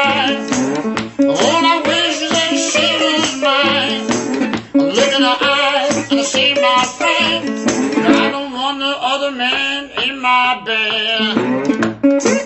eyes. All I wish is that she was mine. I look in her eyes and I see my friends. I don't want no other man in my bed.